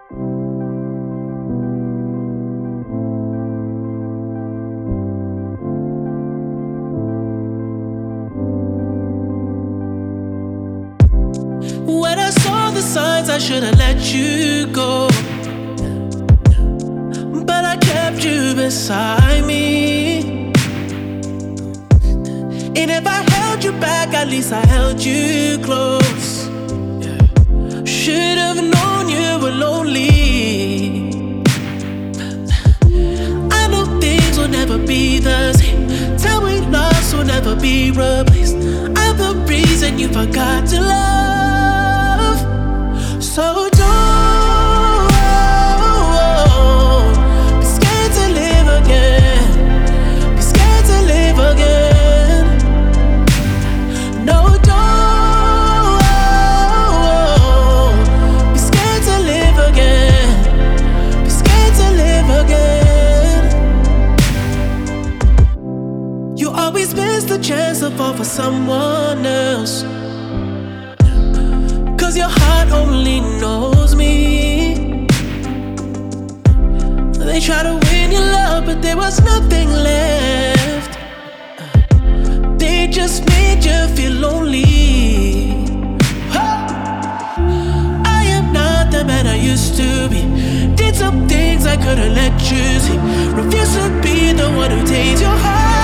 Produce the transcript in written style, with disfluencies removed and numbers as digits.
When I saw the signs, I should've let you go, but I kept you beside me. And if I held you back, at least I held you close. Should've known you were lonely. I know things will never be the same. Time we lost will never be replaced. I'm the reason you forgot to love. So don't be scared to live again. Be scared to live again. No, don't be scared to live again. Be scared to live again. You always miss the chance to fall for someone else, 'cause your heart only knows me. They try to win your love, but there was nothing left. They just made you feel lonely. I am not the man I used to be. Did some things I couldn't let you see. Refuse to be the one who takes your heart.